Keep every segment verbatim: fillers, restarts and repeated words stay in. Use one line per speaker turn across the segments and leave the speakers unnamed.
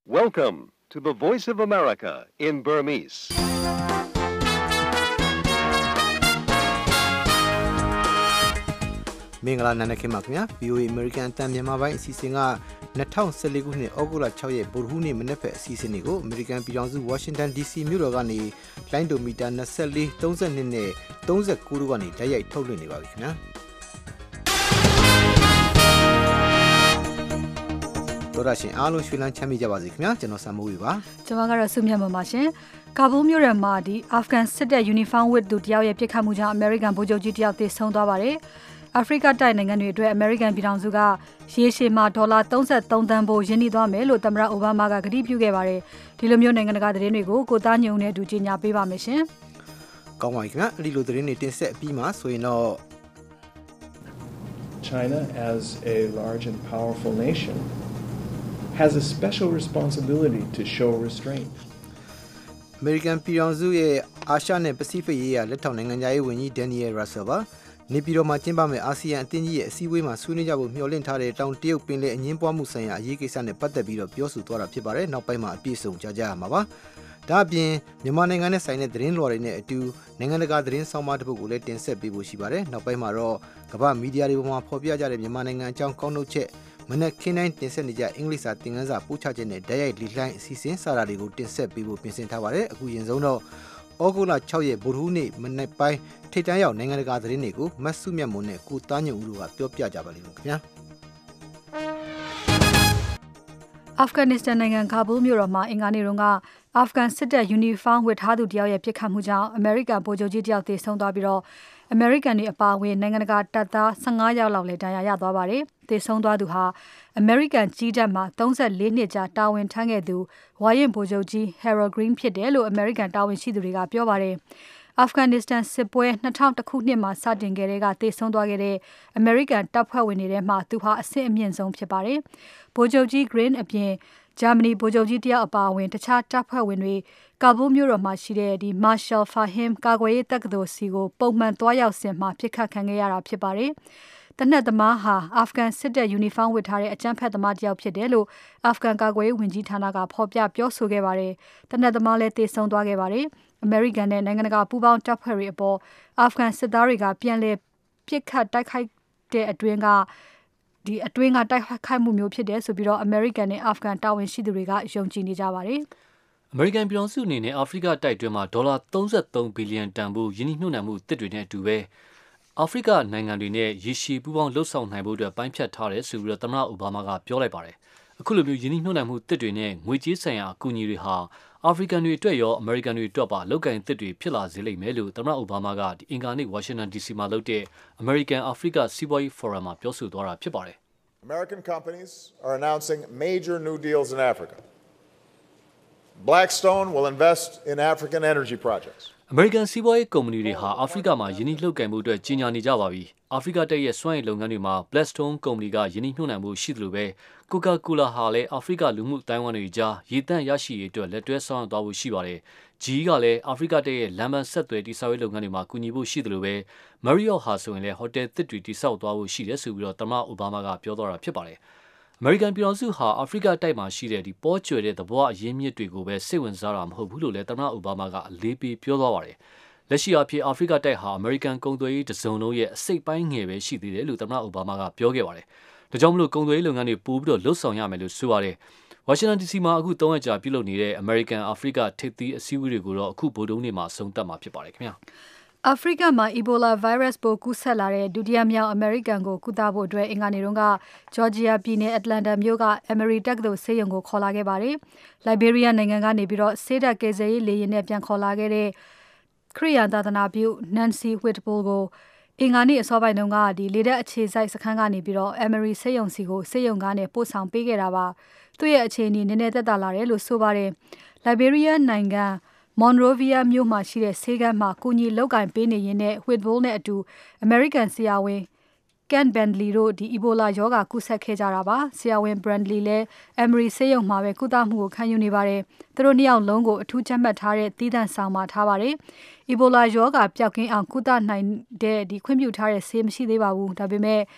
Welcome to the Voice of America in Burmese.
။မင်္ဂလာနံနက်ခင်းပါခင်ဗျာ V O A American အတန်မြန်မာပိုင်းအစီအစဉ်က၂၀၁၄ခုနှစ်ဩဂုတ်လ၆ရက်ဗုဒ္ဓဟူးနေ့မနက်ဖက်အစီအစဉ်တွေကို American ပြည်ထောင်စု Washington D C မြို့တော်ကနေလိုင်းဒိုမီတာ၂၄ ၃၂နဲ့၃၉တို့ကနေတိုက်ရိုက်ထုတ်လွှင့်နေပါပြီခင်ဗျာ။တော်ရရှင်အားလုံးရွှေလန်းချမ်းမြေ့ကြပါစေခင်ဗျာကျွန်တော်ဆမ်မိုးဝေပါ
ကျွန်မကတော့စုမြတ်မပါရှင်ကာဘူးမြို့ရမှာဒီအာဖဂန်စစ်တပ် uniform with သူတယောက်ရဲ့ပြစ်ခတ်မှုကြောင့် American ဗိုလ်ချုပ်ကြီးတယောက်သေဆုံးသွားပါတယ်အာဖရိကတိုက်နိုင်ငံတွေအတွက် American ပြည်ထောင်စုကရေရှည်မှာဒေါ်လာ၃၃သန်းပိုရင်းနှီးသွားမယ်လို့သမ္မတအိုဘားမားကကတိပြုခဲ့ပါတယ်ဒီလိုမျိုးနိုင်ငံတကာသတင်းတွေကိုကိုသားညုံနဲ့အတူကြီးညာပေးပါမယ်ရှင်
ကောင်းပါပြီခင်ဗျာအဲ့ဒီလိုသတင်းတွေတင်ဆက်ပြီးမှဆိုရင်တော့
China as a large and powerful nation has a special responsibility to show restraint.
American ပြည်ထောင်စုရဲ့အာရှနဲ့ပစိဖိတ်ရေးရာလက်ထောက်နိုင်ငံသားရေးဝန်ကြီး Daniel Russell ပါနေပြည်တော်မှာကျင်းပမယ့်အာဆီယံအသင်းကြီးရဲ့အစည်းအဝေးမှာဆွေးနွေးကြဖို့မျှော်လင့်ထားတဲ့တောင်တရုတ်ပင်လယ်အငြင်းပွားမှုဆိုင်ရာအရေးကိစ္စနဲ့ပတ်သက်ပြီးတော့ပြောဆိုသွားတာဖြစ်ပါတယ်နောက်ပိုင်းမှာအပြည့်စုံကြားကြရမှာပါဒါအပြင်မြန်မာနိုင်ငံနဲ့ဆိုင်တဲ့သတင်းလွှာတွေနဲ့အတူနိုင်ငံတကာသတင်းဆောင်မတစ်ပုဒ်ကိုလည်းတင်ဆက်ပေးဖို့ရှိပါတယ်နောက်ပိုင်းမှာတော့ကမ္ဘာမီဒီယာတွေပေါ်မှာဖော်ပြကြတဲ့မြန်မာနိုင်ငံအကြောင်းကောက်နှုတ်ချက်မနက်ခင်းတိုင်းတင်ဆက်နေကြအင်္ဂလိပ်စာသင်ခန်းစာပို့ချချက်နဲ့ဓာတ်ရိုက်လီလိုင်းအစီအစဉ်စာရာတွေကိုတင်ဆက်ပေးဖို့ပြင်ဆင်ထားပါတယ်အခုရင်ဆုံးတော့ဩဂုတ်လ၆ရက်ဗုဒ္ဓဟူးနေ့မနက်ပိုင်းထိပ်တန်းရောက်နိုင်ငံတကာသတင်းတွေကိုမတ်စုမြတ်မွန်နဲ့ကိုသားညုံဦးတို့ကပြောပြကြပါလိမ့်မယ်ခင်ဗျာ
အာဖဂန်နစ္စတန်နိုင်ငံကာဘူးမြို့တော်မှာအင်္ဂါနေ့တုန်းကအာဖဂန်စစ်တပ် uniform ဝတ်ထားသူတယောက်ရဲ့ပြစ်ခတ်မှုကြောင့်အမေရိကန်ဗိုလ်ချုပ်ကြီးတယောက်သေဆုံးသွားပြီးတော့အမေရိကန်တွေအပါအဝင်နိုင်ငံတကာတပ်သား၁၅ယောက်လောက်လည်းဒဏ်ရာရသွားပါတယ်။သေဆုံးသွားသူဟာအမေရိကန်ကြီးတပ်မှာ၃၄နှစ်ကြာတာဝန်ထမ်းခဲ့သူဝါရင်ဗိုလ်ချုပ်ကြီး Harold Green ဖြစ်တယ်လို့အမေရိကန်တာဝန်ရှိသူတွေကပြောပါတယ်။အာဖဂန်နစ္စတန်စစ်ပွဲ၂၀၀၁ခုနှစ်မှာစတင်ခဲ့တဲ့ကသေဆုံးသွားခဲ့တဲ့အမေရိကန်တပ်ဖွဲ့ဝင်တွေထဲမှာသူဟာအဆင့်အမြင့်ဆုံးဖြစ်ပါတယ်။ဗိုလ်ချုပ်ကြီး Green အပြင်ဂျာမနီဗိုလ်ချုပ်ကြီးတယောက်အပါအဝင်တခြားတပ်ဖွဲ့ဝင်တွေကာဘူးမြို့တော်မှာရှိတဲ့ဒီ Marshal Fahim ကာကွယ်ရေးတက္ကသိုလ်စီကိုပုံမှန်သွားရောက်စဉ်မှာပြစ်ခတ်ခံခဲ့ရတာဖြစ်ပါတယ်။တနက်သမားဟာအာဖဂန်စစ်တပ် uniform ဝတ်ထားတဲ့အကြမ်းဖက်သမားတယောက်ဖြစ်တယ်လို့အာဖဂန်ကာကွယ်ရေးဝန်ကြီးဌာနကဖော်ပြပြောဆိုခဲ့ပါတယ်။တနက်သမားလည်းသေဆုံးသွားခဲ့ပါတယ်။အမေရိကန်နဲ့နိုင်ငံတကာပူးပေါင်းတပ်ဖွဲ့တွေအပေါ်အာဖဂန်စစ်သားတွေကပြန်လည်ပြစ်ခတ်တိုက်ခိုက်တဲ့အတွင်းကဒီအတွင်းကတိုက်ခိုက်မှုမျိုးဖြစ်တယ်ဆိုပြီးတော့ American နဲ့ Afghan တာဝန်ရှိသူတွေကယုံကြည်နေကြပါတယ်
။ American ပြည်ထောင်စုအနေနဲ့အာဖရိကတိုက်တွင်းမှာဒေါ်လာ၃၃ဘီလီယံတန်ဖိုးယင်းနှိမ့်နှံမှုတစ်တွေနဲ့အတူပဲအာဖရိကနိုင်ငံတွေနဲ့ရေရှည်ပူးပေါင်းလှုပ်ဆောင်နိုင်ဖို့အတွက်ပိုင်းဖြတ်ထားတယ်ဆိုပြီးတော့သမ္မတအိုဘားမားကပြောလိုက်ပါတယ်။အခုလိုမျိုးယင်းနှိမ့်နှံမှုတစ်တွေနဲ့ငွေကြေးဆိုင်ရာအကူအညီတွေဟာအာဖရိကန်တွေအတွက်ရောအမေရိကန်တွေအတွက်ပါလောက်ကိုင်းတစ်တွေဖြစ်လာစေလိမ့်မယ်လို့သမ္မတအိုဘားမားကအင်္ဂါနေ့ Washington D C မှာလုပ်တဲ့ American Africa စီးပွားရေး Forum မှာပြောဆိုသွားတာဖြစ်ပါတယ်။
American companies are announcing major new deals in Africa. Blackstone will invest in African energy projects.
American စီးပွားရေးကုမ္ပဏီတွေဟာအာဖရိကမှာယင်းနှိမ့်လှုပ်ကိုင်မှုအတွက်ကြီးညာနေကြပါပြီ။အာဖရိကတိုက်ရဲ့စွမ်းအင်လုပ်ငန်းတွေမှာ Blackstone ကုမ္ပဏီကယင်းနှိမ့်နှုတ်နိုင်မှုရှိသလိုပဲ Coca-Cola ဟာလည်းအာဖရိကလူမှုအတိုင်းအဝန်တွေကြားရေသန့်ရရှိရေးအတွက်လက်တွဲဆောင်ရွက်သွားဖို့ရှိပါတယ်။ G ကလည်းအာဖရိကတိုက်ရဲ့လမ်းမဆက်သွယ်တည်ဆောက်ရေးလုပ်ငန်းတွေမှာကူညီဖို့ရှိသလိုပဲ Marriott ဟာဆိုရင်လည်းဟိုတယ်သစ်တွေတည်ဆောက်သွားဖို့ရှိတယ်ဆိုပြီးတော့သမ္မတအိုဘားမားကပြောသွားတာဖြစ်ပါတယ်။ American ပြည်ထောင်စုဟာအာဖရိကတိုက်မှာရှိတဲ့ဒီပေါ်ကျွယ်တဲ့သဘောအရင်းမြစ်တွေကိုပဲစိတ်ဝင်စားတာမဟုတ်ဘူးလို့လည်းသမ္မတအိုဘားမားကအလေးပေးပြောသွားပါတယ်။လက်ရှိအဖြစ်အာဖရိကတိုက်ဟာ American ကုန်သွယ်ရေးတစုံလုံးရဲ့အစိတ်ပိုင်းငယ်ပဲရှိသေးတယ်လို့သမ္မတအိုဘားမားကပြောခဲ့ပါတယ်။ဒါကြောင့်မလို့ကုန်သွယ်ရေးလုပ်ငန်းတွေပို့ပြီးတော့လှုပ်ဆောင်ရမယ်လို့ဆိုပါတယ်။ Washington D C မှာအခုသုံးရက်ကြာပြုလုပ်နေတဲ့ American Africa ထိပ်သီးအစည်းအဝေးတွေကိုတော့အခုဗိုလ်တုံးနေ့မှာဆုံးသက်မှာဖြစ်ပါတယ်ခင်ဗျာ။
အာဖရိကမှာ Ebola virus ပိုးကူးစက်လာတဲ့ဒုတိယမြောက် American ကိုကုသဖို့အတွက်အင်္ဂါနေ့တုန်းက Georgia ပြည်နယ် Atlanta မြို့က Emory တက္ကသိုလ်ဆေးရုံကိုခေါ်လာခဲ့ပါတယ်။ Liberia နိုင်ငံကနေပြီးတော့ဆေးတပ်ကယ်ဆယ်ရေးလေယာဉ်နဲ့ပြန်ခေါ်လာခဲ့တဲ့ခရိယာန်သာသနာပြု Nancy Whitble ကိုအင်္ဂါနေ့အစောပိုင်းတုန်းကဒီလေတပ်အခြေစိုက်စခန်းကနေပြီးတော့ Emory ဆေးရုံစီကိုဆေးရုံကားနဲ့ပို့ဆောင်ပေးခဲ့တာပါ။သူ့ရဲ့အခြေအနေနည်းနည်းသက်သာလာတယ်လို့ဆိုပါတယ်။ Liberia နိုင်ငံMonrovia မြို့မှာရှိတဲ့ဆေးကမ်းမှာကုညီလောက်ကင်ပေးနေရင်းနဲ့ Whitble နဲ့အတူ American ဆရာဝန် Ken Bentley တို့ဒီ Ebola ရောဂါကူးစက်ခဲ့ကြတာပါဆရာဝန် Bentley လည်း Emory ဆေးရုံမှာပဲကုသမှုကိုခံယူနေပါတယ်သူတို့နှစ်ယောက်လုံးကိုအထူးချက်မှတ်ထားတဲ့သီးသန့်ဆောင်မှာထားပါတယ် Ebola ရောဂါပျောက်ကင်းအောင်ကုသနိုင်တဲ့ဒီခွင့်ပြုထားတဲ့ဆေးမရှိသေးပါဘူးဒါပေမဲ့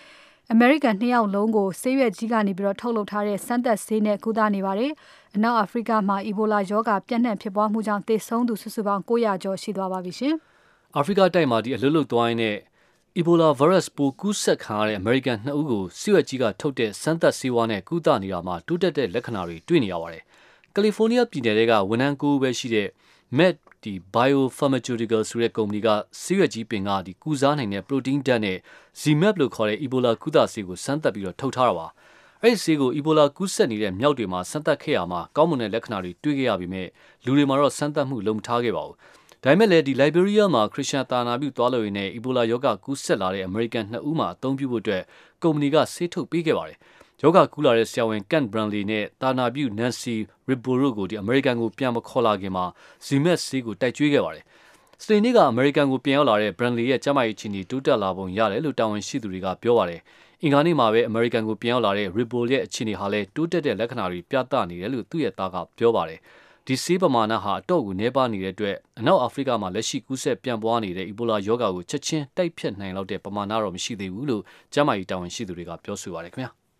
American နှစ်ယောက်လုံးကိုဆေးရွက်ကြီးကနေပြီးတော့ထုတ်လုပ်ထားတဲ့စမ်းသပ်ဆေးနဲ့ကုသနေပါတယ်။အနောက်အာဖရိကမှာ Ebola ရောဂါပြန့်နှံ့ဖြစ်ပွားမှုကြောင့်သေဆုံးသူစုစုပေါင်း၉ရာကျော်ရှိသွားပါပြီရှင်
။အာဖရိကတိုက်မှာဒီအလွတ်လွတ်သွားရင်းနဲ့ Ebola virus ပိုးကူးစက်ခံရတဲ့ American နှစ်ဦးကိုဆေးရွက်ကြီးကထုတ်တဲ့စမ်းသပ်ဆေးဝါးနဲ့ကုသနေတာမှာတိုးတက်တဲ့လက္ခဏာတွေတွေ့နေရပါတယ်။ California ပြည်နယ်ကဝန်ထမ်းကိုပဲရှိတဲ့ Med ဒီ Biopharmaceutical ဆိုတဲ့ကုမ္ပဏီကဆေးရွက်ကြီးပင်ကဒီကုစားနိုင်တဲ့ protein ဓာတ်နဲ့ Zmapp လို့ခေါ်တဲ့ Ebola ကုသဆေးကိုစမ်းသပ်ပြီးတော့ထုတ်ထားတာပါ။အဲ့ဒီဆေးကို Ebola ကူးစက်နေတဲ့မြောက်တွေမှာစမ်းသပ်ခဲ့ရမှာကောင်းမွန်တဲ့လက္ခဏာတွေတွေ့ခဲ့ရပြီးမြဲလူတွေမှာတော့စမ်းသပ်မှုလုံးမထားခဲ့ပါဘူး။ဒါပေမဲ့လည်းဒီ Liberia မှာခရစ်ယာန်သာနာပြုသွားလို့ရင်းနဲ့ Ebola ရောဂါကူးစက်လာတဲ့ American နှစ်ဦးမှာအသုံးပြုဖို့အတွက်ကုမ္ပဏီကဆေးထုတ်ပေးခဲ့ပါတယ်။ယောဂကူးလာတဲ့ဆရာဝန် Kent Bromley နဲ့သာနာပြု Nancy Riboru ကိုဒီ American ကိုပြန်မခေါ်လာခင်မှာ Zmapp ဆေးကိုတိုက်ကျွေးခဲ့ပါတယ်။စနေနေ့က American ကိုပြန်ရောက်လာတဲ့ Bromley ရဲ့ကျန်းမာရေးအခြေအနေတိုးတက်လာပုံရတယ်လို့တာဝန်ရှိသူတွေကပြောပါတယ်။အင်္ဂါနေ့မှာပဲ American ကိုပြန်ရောက်လာတဲ့ Riboru ရဲ့အခြေအနေဟာလည်းတိုးတက်တဲ့လက္ခဏာတွေပြသနေတယ်လို့သူ့ရဲ့သားကပြောပါတယ်။ဒီဆေးပမာဏဟာအတော့ကိုနှဲပါနေတဲ့အတွက်အနောက်အာဖရိကမှာလက်ရှိကူးစက်ပြန့်ပွားနေတဲ့ Ebola ရောဂါကိုချက်ချင်းတိုက်ဖြတ်နိုင်လောက်တဲ့ပမာဏတော့မရှိသေးဘူးလို့ကျန်းမာရေးတာဝန်ရှိသူတွေကပြောဆိုပါတယ်ခင်ဗျာ။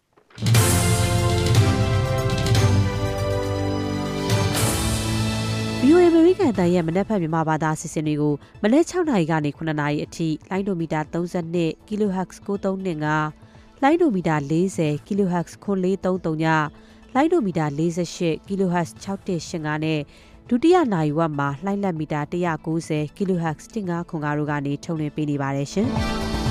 ဗီအိုအေ American အသံရဲ့မနက်ဖြန်မြန်မာဘာသာအစီအစဉ်တွေကိုမနက်၆နာရီကနေခုနှစ်နာရီအထိလိုင်းဒိုမီတာသုံး၂ kilohertz ၉၃၂၅လိုင်းဒိုမီတာ၄၀ kilohertz ခွန်၄၃၃ညလိုင်းဒိုမီတာ၄၈ kilohertz ၆၁၈၅နဲ့ဒုတိယနာရီဝက်မှာလိုင်းလက်မီတာ၁၉၀ kilohertz ၁၅ခွန်၅တို့ကနေထုတ်လွှင့်ပေးနေပါတယ်ရှင်။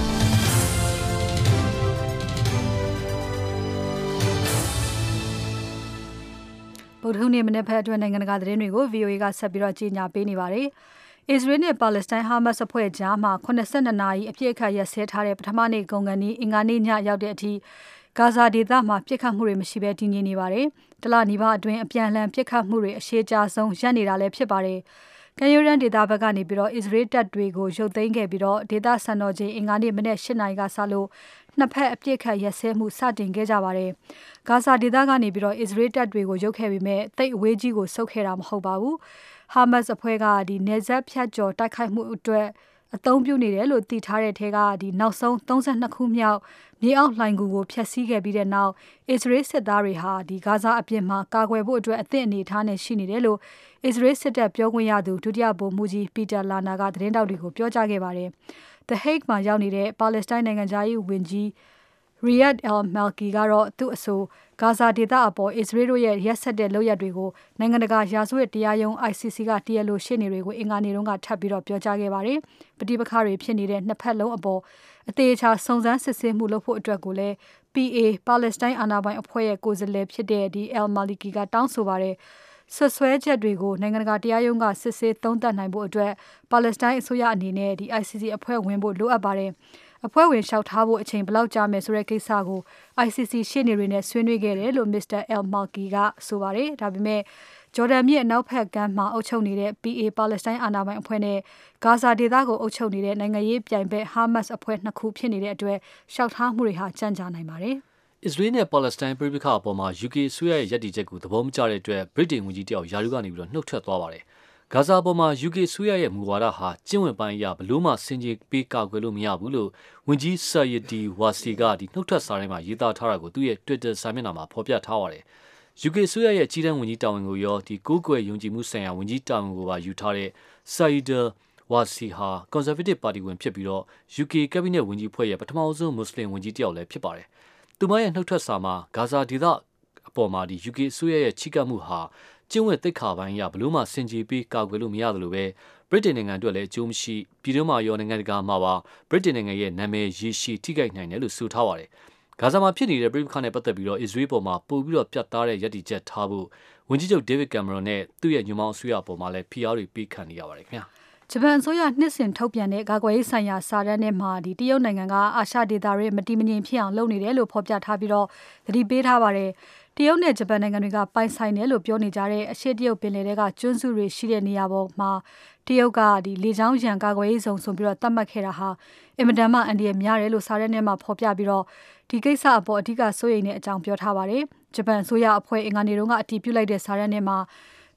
ဗုဒ္ဓဟူးနေ့မနေ့ဖက်အတွင်းနိုင်ငံတကာသတင်းတွေကို ဗီအိုအေ ကဆက်ပြီးတော့ကြီးညာပေးနေပါတယ်။ Israel နဲ့ Palestine Hamas အဖွဲ့ကြားမှာခုနှစ်၂နာရီအပြည့်အခါရက်စဲထားတဲ့ပထမနေ့ကုန်ကန်ဒီအင်္ဂါနေ့ညရောက်တဲ့အထိဂါဇာဒေသမှာပြစ်ခတ်မှုတွေမရှိဘဲတည်ငြိမ်နေပါတယ်။တလနီးပါးအတွင်းအပြန်အလှန်ပြစ်ခတ်မှုတွေအရှိကြဆုံးရပ်နေတာလည်းဖြစ်ပါတယ်။ကမ်းရိုးတန်းဒေသဘက်ကနေပြီးတော့ Israel တပ်တွေကိုရုပ်သိမ်းခဲ့ပြီးတော့ဒေသစံတော်ချိန်အင်္ဂါနေ့မနေ့၈နာရီကစလို့နှစ်ဖက်အပြစ်ခတ်ရက်စဲမှုစတင်ခဲ့ကြပါတယ်။ဂါဇာဒေသကနေပြီးတော့ Israel တပ်တွေကိုရုပ်ခဲ့ပြီးမဲ့တိတ်အဝေးကြီးကိုဆုတ်ခဲ့တာမဟုတ်ပါဘူး။ Hamas အဖွဲ့ကဒီနေဆက်ဖြတ်ကျော်တိုက်ခိုက်မှုအတွက်အသုံးပြုနေတယ်လို့သိထားတဲ့ထဲကဒီနောက်ဆုံး၃၂ခုမြောက်မြေအောက်လှိုင်ကူကိုဖျက်ဆီးခဲ့ပြီးတဲ့နောက် Israel စစ်သားတွေဟာဒီဂါဇာအပြင်မှာကာကွယ်ဖို့အတွက်အသင့်အနေထားနဲ့ရှိနေတယ်လို့ Israel စစ်တပ်ပြောခွင့်ရသူဒုတိယဗိုလ်မှူးကြီး Peter Lerner ကသတင်းတောက်တွေကိုပြောကြားခဲ့ပါတယ်။ The Hague မှာရောက်နေတဲ့ Palestine နိုင်ငံသားရေးဝန်ကြီးRiyad al-Malki ကတော့သူ့အဆိုဂါဇာဒေသအပေါ် Israel တို့ရဲ့ရက်စက်တဲ့လုပ်ရပ်တွေကိုနိုင်ငံတကာရာဇဝတ်တရားရုံး I C C ကတရားလိုရှေ့နေတွေကိုအင်္ဂါနေ့တုန်းကထပ်ပြီးတော့ပြောကြားခဲ့ပါတယ်။ပဋိပက္ခတွေဖြစ်နေတဲ့နှစ်ဖက်လုံးအပေါ်အသေးချာစုံစမ်းစစ်ဆေးမှုလုပ်ဖို့အတွက်ကိုလည်း P A Palestine အာဏာပိုင်အဖွဲ့ရဲ့ကိုယ်စားလှယ်ဖြစ်တဲ့ဒီ al-Maliki ကတောင်းဆိုပါတယ်။ဆွဆွဲချက်တွေကိုနိုင်ငံတကာတရားရုံးကစစ်ဆေးသုံးသပ်နိုင်ဖို့အတွက် Palestine အစိုးရအနေနဲ့ဒီ I C C အဖွဲ့ဝင်ဖို့လိုအပ်ပါတယ်။အဖွဲ့ဝင်လျှောက်ထားဖို့အချိန်ဘယ်လောက်ကြာမယ်ဆိုတဲ့ကိစ္စကို I C C ရှေ့နေတွေနဲ့ဆွေးနွေးခဲ့တယ်လို့ Mister al-Malki ကဆိုပါတယ်။ဒါပေမဲ့ဂျော်ဒန်မြစ်အနောက်ဖက်ကမ်းမှာအုပ်ချုပ်နေတဲ့ P A Palestine အာဏာပိုင်အဖွဲ့နဲ့ဂါဇာဒေသကိုအုပ်ချုပ်နေတဲ့နိုင်ငံရေးပြိုင်ဘက် Hamas အဖွဲ့နှစ်ခုဖြစ်နေတဲ့အတွက်လျှောက်ထားမှုတွေဟာကြန့်ကြာနိုင်ပါတယ်။
Israel နဲ့ Palestine ပြည်ပခါအပေါ်မှာ U K အစိုးရရဲ့ရည်တည်ချက်ကိုသဘောမကျတဲ့အတွက် Britain ဝန်ကြီးတယောက်ယာရုကနေပြီးတော့နှုတ်ထွက်သွားပါတယ်။ဂါဇာပေါ်မှာ U K အစိုးရရဲ့မူဝါဒဟာကျင့်ဝတ်ပိုင်းအရဘလို့မှစင်ကြေပေးကာကွယ်လို့မရဘူးလို့ဝန်ကြီး Sayedi Wasi ကဒီနှုတ်ထွက်စာထဲမှာရေးသားထားတာကိုသူ့ရဲ့ Twitter စာမျက်နှာမှာဖော်ပြထားပါတယ်။ U K အစိုးရရဲ့ကြီးတန်းဝန်ကြီးတာဝန်ကိုရောဒီကိုးကွယ်ယုံကြည်မှုဆိုင်ရာဝန်ကြီးတာဝန်ကိုပါယူထားတဲ့ Sayedi Wasi ဟာ Conservative ပါတီဝင်ဖြစ်ပြီးတော့ U K ကက်ဘိနက်ဝန်ကြီးဖွဲ့ရဲ့ပထမဆုံးမွတ်စလင်ဝန်ကြီးတယောက်လည်းဖြစ်ပါတယ်။သူမရဲ့နှုတ်ထွက်စာမှာဂါဇာဒေသအပေါ်မှာဒီ U K အစိုးရရဲ့ချိကပ်မှုဟာကျင့်ဝတ်သိက္ခာပိုင်းအရဘလို့မှစင်ကြေပေးကာကွယ်လို့မရသလိုပဲဗြိတိန်နိုင်ငံအတွက်လည်းအကျိုးမရှိပြည်တွင်းမှာရောနိုင်ငံတကာမှာပါဗြိတိန်နိုင်ငံရဲ့နာမည်ရည်ရှိထိခိုက်နိုင်တယ်လို့ဆိုထားပါတယ်။ဂါဇာမှာဖြစ်နေတဲ့ပြည်ပခါနဲ့ပတ်သက်ပြီးတော့ Israel ပေါ်မှာပို့ပြီးတော့ပြတ်သားတဲ့ရည်တည်ချက်ထားဖို့ဝန်ကြီးချုပ် David Cameron နဲ့သူ့ရဲ့ညွှန်ပေါင်းအစိုးရပေါ်မှာလည်းဖိအားတွေပေးခံနေရပါတယ်ခင်ဗျာ
။ဂျပန်အစိုးရနှစ်စဉ်ထုတ်ပြန်တဲ့ကာကွယ်ရေးဆိုင်ရာစာတမ်းထဲမှာဒီတရုတ်နိုင်ငံကအာရှဒေသတွေမတည်မငြိမ်ဖြစ်အောင်လုပ်နေတယ်လို့ဖော်ပြထားပြီးတော့သတိပေးထားပါတယ်။တရုတ်နဲ့ဂျပန်နိုင်ငံတွေကပိုင်ဆိုင်တယ်လို့ပြောနေကြတဲ့အရှေ့တရုတ်ပင်လယ်တွေကကျွန်းစုတွေရှိတဲ့နေရာပေါ်မှာတရုတ်ကဒီလေကြောင်းရန်ကာကွယ်ရေးဇုံဆိုပြီးတော့သတ်မှတ်ခဲ့တာဟာအင်မတန်မှအန္တရာယ်များတယ်လို့စာတမ်းထဲမှာဖော်ပြပြီးတော့ဒီကိစ္စအပေါ်အဓိကစိုးရိမ်တဲ့အကြောင်းပြောထားပါတယ်။ဂျပန်အစိုးရအဖွဲ့အင်္ဂါနေ့တုန်းကအတည်ပြုလိုက်တဲ့စာတမ်းထဲမှာတ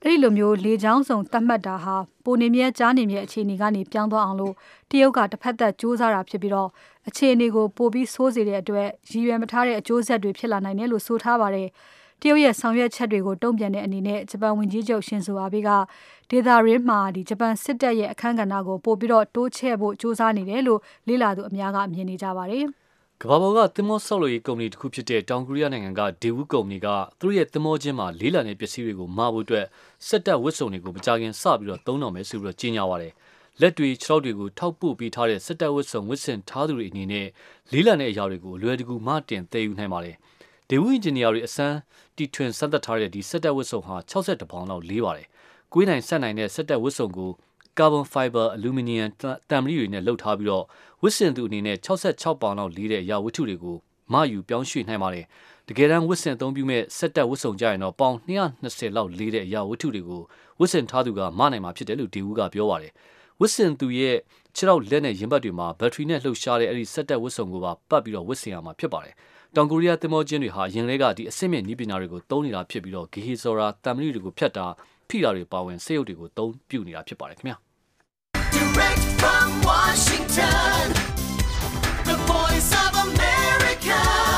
အဲ့ဒီလိုမျိုးလေချောင်းစုံတတ်မှတ်တာဟာပိုနေမြဲကြားနေမြဲအခြေအနေကနေပြောင်းသွားအောင်လို့တရုတ်ကတစ်ဖက်သက်စူးစမ်းတာဖြစ်ပြီးတော့အခြေအနေကိုပိုပြီးဆိုးစေတဲ့အတွက်ရည်ရွယ်မထားတဲ့အကျိုးဆက်တွေဖြစ်လာနိုင်တယ်လို့ဆိုထားပါတယ်။တရုတ်ရဲ့ဆောင်ရွက်ချက်တွေကိုတုံ့ပြန်တဲ့အနေနဲ့ဂျပန်ဝန်ကြီးချုပ်ရှင်ဇိုအာဘေးကဒေသရင်းမှာဒီဂျပန်စစ်တပ်ရဲ့အခမ်းကဏ္ဍကိုပို့ပြီးတော့တိုးချဲ့ဖို့စူးစမ်းနေတယ်လို့လေ့လာသူအများကမြင်နေကြပါတယ်။
ကမ္ဘာပေါ်ကသင်္ဘောဆောက်လုပ်ရေးကုမ္ပဏီတစ်ခုဖြစ်တဲ့တောင်ကိုရီးယားနိုင်ငံကဒေဝူကုမ္ပဏီကသူတို့ရဲ့သင်္ဘောချင်းမှာလေးလံတဲ့ပစ္စည်းတွေကိုမှာဖို့အတွက်စက်တပ်ဝတ်စုံတွေကိုမကြာခင်စပြီးတော့သုံးတော့မယ်ဆိုပြီးတော့ကြေညာပါတယ်။လက်တွေခြေထောက်တွေကိုထောက်ပို့ပေးထားတဲ့စက်တပ်ဝတ်စုံဝတ်ဆင်ထားသူတွေအနေနဲ့လေးလံတဲ့အရာတွေကိုအလွယ်တကူမတင်သယ်ယူနိုင်ပါတယ်။ဒေဝူအင်ဂျင်နီယာတွေအစမ်းတီထွင်စမ်းသပ်ထားတဲ့ဒီစက်တပ်ဝတ်စုံဟာ၆၁ပေါင်လောက်လေးပါတယ်။ကွေးနိုင်ဆက်နိုင်တဲ့စက်တပ်ဝတ်စုံကိုကာဗွန်ဖိုင်ဘာအလူမီနီယမ်တံမရီတွေနဲ့လုပ်ထားပြီးတော့ဝစ်စင်သူအနေနဲ့၆၆ပေါင်လောက်လေးတဲ့အရာဝတ္ထုတွေကိုမယူပြောင်းရွှေ့နိုင်ပါတယ်။တကယ်တမ်းဝစ်စင်အသုံးပြုမဲ့စက်တပ်ဝတ်စုံကြရင်တော့ပေါင်၂၂၀လောက်လေးတဲ့အရာဝတ္ထုတွေကိုဝစ်စင်ထားသူကမနိုင်မှာဖြစ်တယ်လို့ဒီဝူကပြောပါတယ်။ဝစ်စင်သူရဲ့ခြေထောက်လက်နဲ့ရင်ဘတ်တွေမှာဘက်ထရီနဲ့လှုပ်ရှားတဲ့အဲ့ဒီစက်တပ်ဝတ်စုံကိုပါပတ်ပြီးတော့ဝစ်စင်ရမှာဖြစ်ပါတယ်။တောင်ကိုရီးယားသင်္ဘောချင်းတွေဟာရင်လဲကဒီအစစ်မြင့်နည်းပညာတွေကိုသုံးနေတာဖြစ်ပြီးတော့ဂီဟီဆော်ရာတံမရီတွေကိုဖြတ်တာဖိတာတွေပါဝင်စက်ရုပ်တွေကိုသုံးပြုနေတာဖြစ်ပါတယ်ခင်ဗျာ။
Direct from Washington, the voice of America,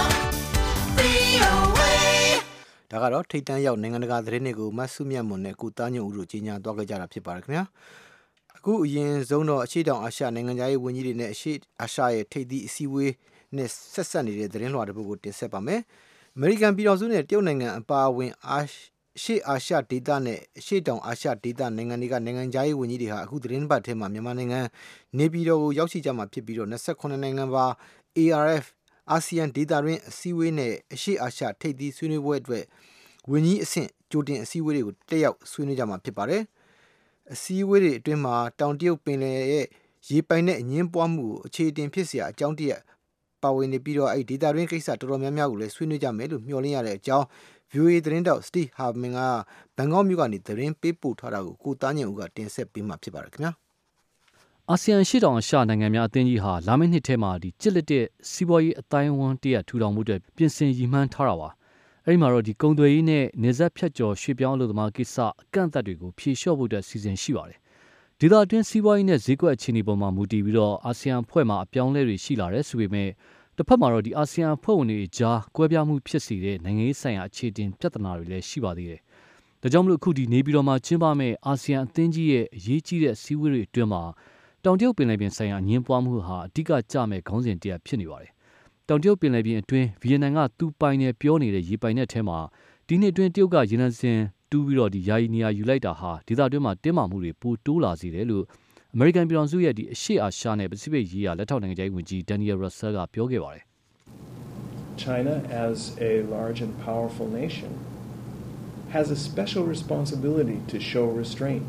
V O A
ဒါကတော့ထိတ်တန့်ရောက်နိုင်ငံတကာသတင်းတွေကိုမတ်စုမြတ်မွန်နဲ့ကိုသားညွန့်ဦးတို့ကြီးညာသွားကြတာဖြစ်ပါတယ်ခင်ဗျာအခုအရင်ဆုံးတော့အရှိတောင်အာရှနိုင်ငံသားရေးဝန်ကြီးတွေနဲ့အရှိအာရှရဲ့ထိပ်သီးအစည်းအဝေးနဲ့ဆက်ဆက်နေတဲ့သတင်းလွှာတစ်ပုဒ်ကိုတင်ဆက်ပါမယ်အမေရိကန်ပြည်ထောင်စုနဲ့တရုတ်နိုင်ငံအပါအဝင်အာရှေ့အာရှဒေသနဲ့အရှေ့တောင်အာရှဒေသနိုင်ငံတွေကနိုင်ငံသားရေးဝန်ကြီးတွေဟာအခုသတင်းပတ်ထဲမှာမြန်မာနိုင်ငံနေပြည်တော်ကိုရောက်ရှိကြမှာဖြစ်ပြီးတော့၂၉နိုင်ငံပါ A R F အာဆီယံဒေသတွင်းအစည်းအဝေးနဲ့အရှေ့အာရှထိပ်သီးဆွေးနွေးပွဲအတွက်ဝန်ကြီးအဆင့်ကြိုတင်အစည်းအဝေးတွေကိုတက်ရောက်ဆွေးနွေးကြမှာဖြစ်ပါတယ်အစည်းအဝေးတွေအတွင်းမှာတောင်တရုတ်ပင်လယ်ရဲ့ရေပိုင်တဲ့အငင်းပွားမှုကိုအခြေတင်ဖြစ်เสียအကြောင်းတရပါဝင်နေပြီးတော့အဲ့ဒီဒေသတွင်းကိစ္စတော်တော်များများကိုလည်းဆွေးနွေးကြမယ်လို့မျှော်လင့်ရတဲ့အကြောင်း V O A သတင်းတောက် Steve Harman ကဘန်ကောက်မြို့ကနေသတင်းပေးပို့ထားတာကိုကိုသားညင်ဦးကတင်ဆက်ပေးမှာဖြစ်ပါတယ်ခင်ဗျာ
အာဆီယံရှေ့တောင်အာရှနိုင်ငံများအသင်းကြီးဟာလာမယ့်နှစ်ထဲမှာဒီကျစ်လက်တဲ့စီးပွားရေးအတိုင်းအဝန်းတရထူထောင်မှုအတွက်ပြင်ဆင်ရည်မှန်းထားတာပါအဲဒီမှာတော့ဒီကုံသွေးရေးနဲ့နေဆက်ဖြတ်ကျော်ရွှေ့ပြောင်းအလုပ်သမားကိစ္စအကန့်အသတ်တွေကိုဖြေလျှော့ဖို့အတွက်စီစဉ်ရှိပါတယ်ဒေသအတွင်းစီးပွားရေးနဲ့ဈေးကွက်အခြေအနေပေါ်မှာမူတည်ပြီးတော့အာဆီယံအဖွဲ့မှာအပြောင်းလဲတွေရှိလာတယ်ဆိုပေမဲ့တစ်ဖက်မှာတော့ဒီအာဆီယံအဖွဲ့ဝင်တွေကြားကွဲပြားမှုဖြစ်စေတဲ့နိုင်ငံရေးဆိုင်ရာအခြေတင်ပြဿနာတွေလည်းရှိပါသေးတယ်။ဒါကြောင့်မလို့အခုဒီနေပြည်တော်မှာကျင်းပမဲ့အာဆီယံအသင်းကြီးရဲ့အရေးကြီးတဲ့စည်းဝေးတွေအတွင်းမှာတောင်တရုတ်ပင်လယ်ပြင်ဆိုင်ရာညှင်းပွားမှုဟာအဓိကကျမဲ့ခေါင်းစဉ်တရားဖြစ်နေပါတယ်။တောင်တရုတ်ပင်လယ်ပြင်အတွင်းဗီယက်နမ်ကသူပိုင်နယ်ပြောနေတဲ့ရေပိုင်နယ်ထဲမှာဒီနှစ်အတွင်းတရုတ်ကရေနံစင်တူးပြီးတော့ဒီယာယီနေရာယူလိုက်တာဟာဒေသအတွင်းမှာတင်းမာမှုတွေပိုတိုးလာစေတယ်လို့အမေရိကန်ပြည်ထောင်စုရဲ့ဒီအရှေ့အာရှနဲ့ပစိဖိတ်ရေးရာလက်ထောက်နိုင်ငံခြားရေးဝန်ကြီး Daniel Russell ကပြောခဲ့ပါတယ်။
China, as a large and powerful nation, has a special responsibility to show restraint.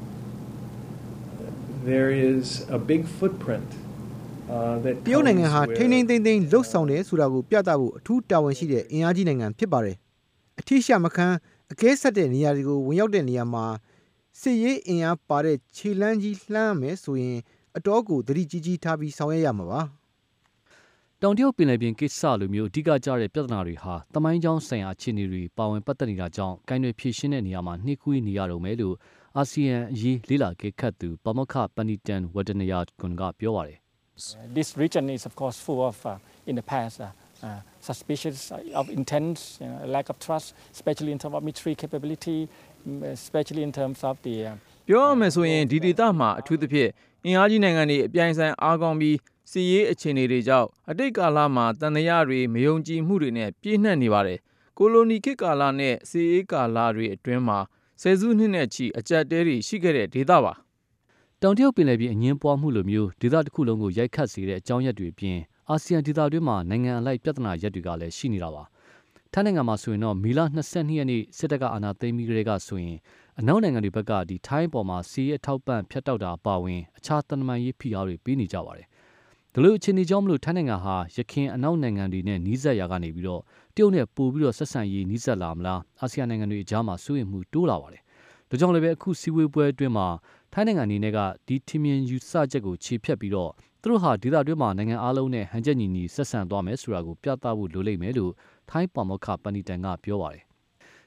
There is a big footprint uh, that
တရုတ်နိုင်ငံဟာထိန်းထိန်းသိမ်းသိမ်းလှုပ်ဆောင်တယ်ဆိုတာကိုပြသဖို့အထူးတာဝန်ရှိတဲ့အင်အားကြီးနိုင်ငံဖြစ်ပါတယ်။အထီးရှာမခန်းအကဲဆက်တဲ့နေရာတွေကိုဝင်ရောက်တဲ့နေရာမှာစစ်ရေးအင်အားပါတဲ့ခြေလမ်းကြီးလှမ်းမယ်ဆိုရင်အတော်ကိုသတိကြီးကြီးထားပြီးဆောင်ရွက်ရမှာပါ
။တောင်တရုတ်ပင်လယ်ပြင်ကိစ္စလိုမျိုးအဓိကကျတဲ့ပြဿနာတွေဟာတမိုင်းကြောင်းဆိုင်ရာအခြေအနေတွေပါဝင်ပတ်သက်နေတာကြောင့်ကိုင်တွယ်ဖြေရှင်းတဲ့နေရာမှာနှိကွေးနေရတော့မယ်လို့အာဆီယံအရေးလေးလာကေခတ်သူပါမောက္ခပန်နီတန်ဝဒနယာကွန်ကပြောပါတယ်
။ This region is of course full of uh, in the past uh, uh, suspicions of intent, you know, lack of trust, especially in terms of military capability, especially in terms of the
ပြောရမယ်ဆိုရင်ဒီဒေသမှာအထူးသဖြင့်အင်အားကြီးနိုင်ငံတွေအပြိုင်ဆိုင်အားကောင်းပြီးစီးရေးအခြေအနေတွေကြောင့်အတိတ်ကာလမှာတန်တရားတွေမယုံကြည်မှုတွေနဲ့ပြည့်နှက်နေပါတယ်။ကိုလိုနီခေတ်ကာလနဲ့စီးရေးကာလတွေအတွင်းမှာဆယ်စုနှစ်နဲ့ချီအကြက်တဲတွေရှိခဲ့တဲ့ဒေသပါ
။တောင်တရုတ်ပင်လယ်ပြင်အငင်းပွားမှုလိုမျိုးဒေသတစ်ခုလုံးကိုရိုက်ခတ်စေတဲ့အကြောင်းရက်တွေအပြင်အာဆီယံဒေသတွင်းမှာနိုင်ငံအလိုက်ပြဿနာရက်တွေကလည်းရှိနေတာပါ။ထိုင်းနိုင်ငံမှာဆိုရင်တော့မီလ၂၂ရက်နေ့စစ်တပ်ကအာဏာသိမ်းပြီးကတည်းကဆိုရင်အနောက်နိုင်ငံတွေဘက်ကဒီထိုင်းပေါ်မှာစီးရဲထောက်ပံ့ဖြတ်တောက်တာအပါအဝင်အခြားတန်တမာရေးဖိအားတွေပေးနေကြပါတယ်။ဒါလို့အခြေအနေကြောင့်မလို့ထိုင်းနိုင်ငံဟာရခိုင်အနောက်နိုင်ငံတွေနဲ့နီးစပ်ရာကနေပြီးတော့တရုတ်နဲ့ပို့ပြီးတော့ဆက်ဆံရေးနီးစပ်လာမလားအာဆီယံနိုင်ငံတွေအကြားမှာစိုးရိမ်မှုတိုးလာပါတယ်။ဒါကြောင့်လည်းပဲအခုစီးဝေးပွဲအတွင်းမှာထိုင်းနိုင်ငံအနေနဲ့ကဒီထင်မြင်ယူဆချက်ကိုခြေဖြတ်ပြီးတော့သူတို့ဟာဒေသတွင်းမှာနိုင်ငံအားလုံးနဲ့ဟန်ချက်ညီညီဆက်ဆံသွားမယ်ဆိုတာကိုပြသဖို့လိုလိမ့်မယ်လို့ထိုင်းပါမောက္ခပန်နီတန်ကပြောပါတယ်။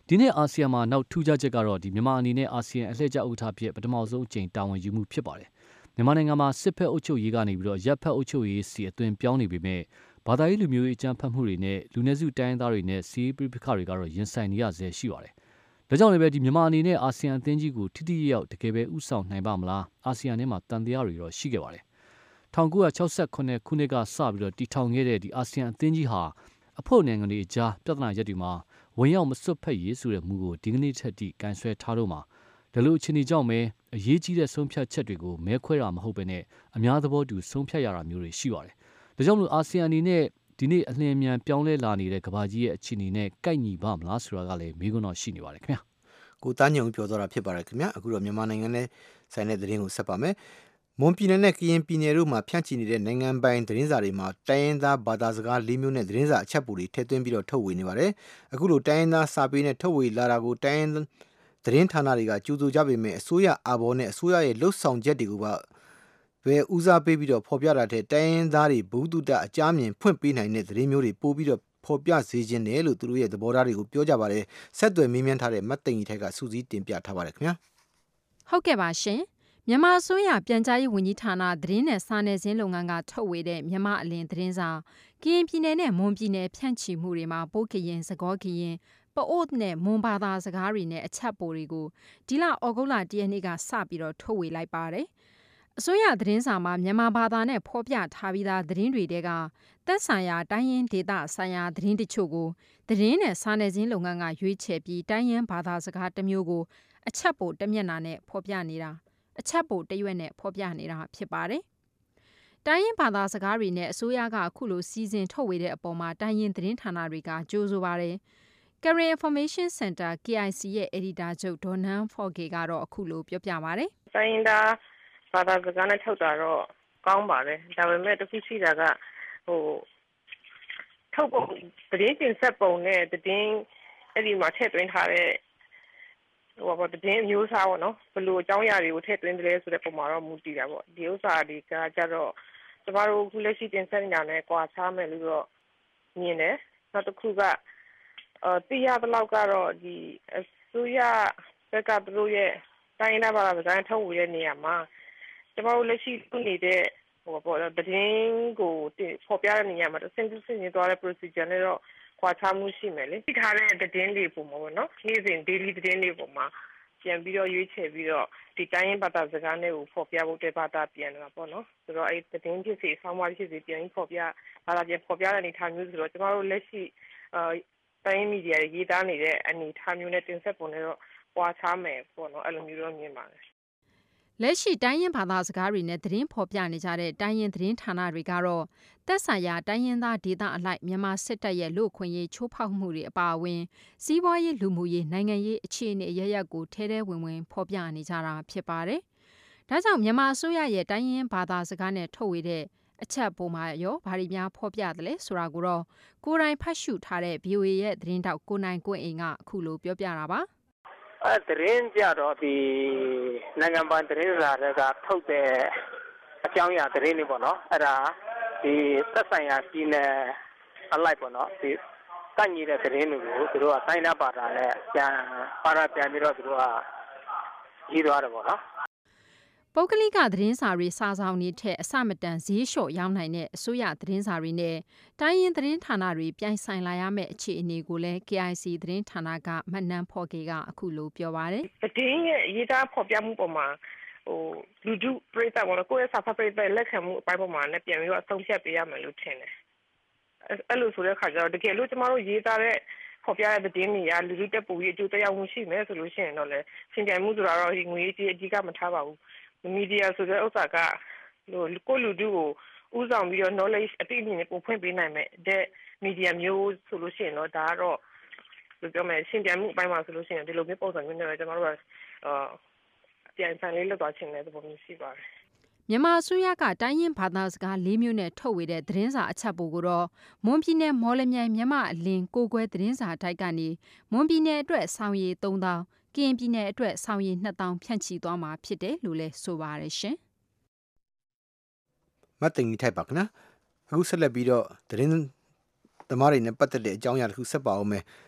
ဒီနေ့အာဆီယံမှာနောက်ထူးခြားချက်ကတော့ဒီမြန်မာအနေနဲ့အာဆီယံအလှည့်ကျဥက္ကဋ္ဌဖြစ်ပထမဆုံးအကြိမ်တာဝန်ယူမှုဖြစ်ပါတယ်မြန်မာနိုင်ငံမှာစစ်ဖက်အုပ်ချုပ်ရေးကနေပြီးတော့ရပ်ဖက်အုပ်ချုပ်ရေးစီအသွင်ပြောင်းနေပေမဲ့ဘာသာရေးလူမျိုးရေးအကြမ်းဖက်မှုတွေနဲ့လူနည်းစုတိုင်းရင်းသားတွေနဲ့စီးပွားရေးပြခတွေကတော့ရင်ဆိုင်နေရဆဲရှိပါတယ်ဒါကြောင့်လည်းပဲဒီမြန်မာအနေနဲ့အာဆီယံအသင်းကြီးကိုထိထိရောက်တကယ်ပဲဥဆောင်နိုင်ပါမလားအာဆီယံထဲမှာတန်တရားတွေတော့ရှိခဲ့ပါတယ်၁၉၆ခုခုနှစ်ကစပြီးတော့တည်ထောင်ခဲ့တဲ့ဒီအာဆီယံအသင်းကြီးဟာအဖို့နိုင်ငံတွေအကြားပြဿနာရက်တွေမှာဝင်ရောက်မစွတ်ဖက်ရေးဆိုတဲ့မူကိုဒီကနေ့ထက်ထိကန်ဆွဲထားတော့မှာဒါလို့အခြေအနေကြောင့်ပဲအရေးကြီးတဲ့ဆုံးဖြတ်ချက်တွေကိုမဲခွဲတာမဟုတ်ဘဲနဲ့အများသဘောတူဆုံးဖြတ်ရတာမျိုးတွေရှိပါတယ်ဒါကြောင့်မလို့အာဆီယံအနေနဲ့ဒီနေ့အလင်းမြန်ပြောင်းလဲလာနေတဲ့ကမ္ဘာကြီးရဲ့အခြေအနေနဲ့ကိုက်ညီပါမလားဆိုတာကလည်းမေးခွန်းတော့ရှိနေပါတယ်ခင်ဗျာ
ကိုတန်းညုံပြောသွားတာဖြစ်ပါတယ်ခင်ဗျာအခုတော့မြန်မာနိုင်ငံနဲ့ဆိုင်တဲ့သတင်းကိုဆက်ပါမယ်မွန်ပြည်နယ်နဲ့ကရင်ပြည်နယ်တို့မှာဖြန့်ချီနေတဲ့နိုင်ငံပိုင်သတင်းစာတွေမှာတိုင်းရင်းသားဘာသာစကား၄မျိုးနဲ့သတင်းစာအချက်ပူတွေထည့်သွင်းပြီးတော့ထုတ်ဝေနေပါတယ်အခုလိုတိုင်းရင်းသားစာပေနဲ့ထုတ်ဝေလာတာကိုတိုင်းရင်းသတင်းဌာနတွေကကြိုးစိုးကြပေမဲ့အစိုးရအာဘော်နဲ့အစိုးရရဲ့လှုပ်ဆောင်ချက်တွေကိုပါဘယ်ဦးစားပေးပြီးတော့ဖော်ပြတာတဲ့တိုင်းရင်းသားတွေဘူးတုတအကြမ်းမြင်ဖွင့်ပေးနိုင်တဲ့သတင်းမျိုးတွေပို့ပြီးတော့ဖော်ပြစေခြင်းတယ်လို့သူတို့ရဲ့သဘောထားတွေကိုပြောကြပါတယ်ဆက်သွယ်မေးမြန်းထားတဲ့မတ်သိန်ကြီးထိုက်ကစူးစီးတင်ပြထားပါတယ်ခင်ဗျာ
ဟုတ်ကဲ့ပါရှင်မြန်မာအစိုးရပြန်ကြားရေးဝန်ကြီးဌာနသတင်းနဲ့စာနယ်ဇင်းလုပ်ငန်းကထုတ်ဝေတဲ့မြန်မာအလင်းသတင်းစာကရင်ပြည်နယ်နဲ့မွန်ပြည်နယ်ဖြန့်ချီမှုတွေမှာပိုးကရင်စကောကရင်ပအို့နဲ့မွန်ဘာသာစကားတွေနဲ့အချက်ပိုတွေကိုဒီလဩဂုတ်လတရက်နေ့ကစပြီးတော့ထုတ်ဝေလိုက်ပါတယ်အစိုးရသတင်းစာမှာမြန်မာဘာသာနဲ့ဖော်ပြထားပြီးသားသတင်းတွေတဲကသက်ဆိုင်ရာတိုင်းရင်းဒေသဆိုင်ရာသတင်းတချို့ကိုသတင်းနဲ့စာနယ်ဇင်းလုပ်ငန်းကရွေးချယ်ပြီးတိုင်းရင်းဘာသာစကားတစ်မျိုးကိုအချက်ပိုတစ်မျက်နှာနဲ့ဖော်ပြနေတာအချက်ပိုတစ်ရွက်နဲ့ဖော်ပြနေတာဖြစ်ပါတယ်တိုင်းရင်းဘာသာစကားတွေနဲ့အစိုးရကအခုလိုစီစဉ်ထုတ်ဝေတဲ့အပေါ်မှာတိုင်းရင်းသတင်းဌာနတွေကကြိုးဆိုပါတယ် Karen Information Center K I C ရဲ့ editor ချုပ်ဒေါ်နန်းဖော်ကေကတော့အခုလိုပြောပြပါတယ်
တိုင်းရင်းသားဘာသာစကားနဲ့ထုတ်တာတော့ကောင်းပါတယ်ဒါပေမဲ့တစ်ခုရှိတာကဟိုထုတ်ပုံသတင်းတင်ဆက်ပုံနဲ့သတင်းအဲ့ဒီမှာထည့်သွင်းထားတဲ့ဟိုဘာသတင်းမျိုးစားပေါ့နော်ဘယ်လိုအကြောင်းအရာတွေကိုထည့်သွင်းတယ်လဲဆိုတဲ့ပုံမှာတော့မူတည်တာပေါ့ဒီဥစ္စာတွေကကြတော့ကျမတို့ခုလက်ရှိတင်ဆက်နေတာနဲ့ကွာခြားမယ်လို့တော့မြင်တယ်နောက်တစ်ခုကအဲသိရတဲ့လောက်ကတော့ဒီအစိုးရဘက်ကသူတို့ရဲ့တိုင်းရင်းသားဘာသာစကားထုတ်ဝေတဲ့နေရာမှာကျမတို့လက်ရှိခုနေတဲ့ဟိုပေါ့သတင်းကိုဖော်ပြတဲ့နေရာမှာစင်စစ်စင်သွားတဲ့ procedure နဲ့တော့ခွာချမှုရှိမယ်လေ။ထားတဲ့သတင်းတွေပုံမှာပေါ့နော်။နေ့စဉ် daily သတင်းတွေပုံမှာပြန်ပြီးတော့ရွေးချယ်ပြီးတော့ဒီတိုင်းရင်းဘာသာစကားနဲ့ကိုဖော်ပြဖို့တဲ့ဘာသာပြန်တာပေါ့နော်။ဆိုတော့အဲ့သတင်းဖြစ်စီဆောင်းပါးဖြစ်စီပြန်ပြီးဖော်ပြဘာသာပြန်ဖော်ပြတဲ့အနေအထားမျိုးဆိုတော့ကျမတို့လက်ရှိအာတိုင်းမီဒီယာရေးသားနေတဲ့အနေအထားမျိုးနဲ့တင်ဆက်ပုံနဲ့တော့ခွာချမယ်ပေါ့နော်။အဲ့လိုမျိုးတော့မြင်ပါတယ်
လက်ရှိတိုင်းရင်းဘာသာစကားတွေနဲ့သတင်းဖော်ပြနေကြတဲ့တိုင်းရင်းသတင်းဌာနတွေကတော့သက်ဆိုင်ရာတိုင်းရင်းသားဒေသအလိုက်မြန်မာစစ်တပ်ရဲ့လူ့အခွင့်အရေးချိုးဖောက်မှုတွေအပါအဝင်စီးပွားရေးလူမှုရေးနိုင်ငံရေးအခြေအနေအရရက်ကိုထဲထဲဝင်ဝင်ဖော်ပြနေကြတာဖြစ်ပါတယ်။ဒါကြောင့်မြန်မာအစိုးရရဲ့တိုင်းရင်းဘာသာစကားနဲ့ထုတ်ဝေတဲ့အချက်ပုံမှာရောဗာရီများဖော်ပြတယ်လဲဆိုတာကိုတော့ကိုယ်တိုင်ဖတ်ရှုထားတဲ့ V O A ရဲ့သတင်းတောက်ကိုနိုင်ကွင့်အိမ်ကအခုလိုပြောပြတာပါ
အဲသတင်းကြတော့ဒီနိုင်ငံပိုင်သတင်းစာတွေကထုတ်တဲ့အကြောင်းအရာသတင်းတွေပေါ့နော်အဲ့ဒါဒီသက်ဆိုင်ရာပြည်နယ်အလိုက်ပေါ့နော်ဒီတန့်ကြီးတဲ့သတင်းတွေကိုသူတို့ကတိုင်းနာပါတာနဲ့ပြန်ပါတာပြန်ပြီးတော့သူတို့ကကြီးသွားတယ်ပေါ့နော်
ပုဂ္ဂလိကသတင်းစာတွေစာဆောင်နေတဲ့အစမတန်ဈေးလျှော့ရောင်းနိုင်တဲ့အစိုးရသတင်းစာတွေနဲ့တိုင်းရင်းသတင်းဌာနတွေပြိုင်ဆိုင်လာရမယ့်အခြေအနေကိုလည်း K I C သတင်းဌာနကမတ်နန်းဖော်ကေကအခုလိုပြောပါတယ်
သတင်းရဲ့ရေးသားဖော်ပြမှုပေါ်မှာဟိုလူထုပြည်သားကတော့ကိုယ့်ရဲ့စာဖတ်ပြည်သားလက်ခံမှုအပိုင်းပေါ်မှာလည်းပြန်ပြီးတော့အဆုံးဖြတ်ပေးရမယ်လို့ထင်တယ်အဲ့လိုဆိုတဲ့အခါကျတော့တကယ်လို့ကျမတို့ရေးသားတဲ့ဖော်ပြတဲ့သတင်းတွေကလူထုတက်ပူရေးအကျိုးတရားမှုရှိမယ်ဆိုလို့ရှိရင်တော့လည်းရှင်းပြမှုဆိုတာတော့ငွေကြီးအကြီးကမထားပါဘူးမီဒီယာဆိုတဲ့ဥစ္စာကဟိုကိုလူထုကိုဥဆောင်ပြီးတော့ knowledge အသိဉာဏ်နဲ့ပုံဖွင့်ပေးနိုင်မယ်တဲ့မီဒီယာမျိုးဆိုလို့ရှိရင်တော့ဒါကတော့ဘယ်လိုပြောမလဲရှင်းပြမှုအပိုင်းမှာဆိုလို့ရှိရင်ဒီလိုမျိုးပုံစံမျိုးနဲ့ကျွန်တော်တို့ကအာပြန်ဆန်လေးလောက်သွားချင်တဲ့သဘောမျိုးရှိပါတယ်
မြန်မာအစိုးရကတိုင်းရင်းဘာသာစကား၄မျိုးနဲ့ထုတ်ဝေတဲ့သတင်းစာအချက်ပို့ကိုတော့မွန်ပြည်နယ်မော်လမြိုင်မြန်မာအလင်းကိုကွဲသတင်းစာတိုက်ကနေမွန်ပြည်နယ်အတွက်ဆောင်းရည်၃သောင်းကရင်ပြည်နယ်အတွက်ဆောင်းရည်၂သောင်းဖြန့်ချီသွားမှာဖြစ်တယ်လို့လည်းဆိုပါရရှင်
မတ်တင်ကြီးထိုက်ပါကနော်အခုဆက်လက်ပြီးတော့သတင်းသမားတွေနဲ့ပတ်သက်တဲ့အကြောင်းအရာတစ်ခုဆက်ပါအောင်မယ်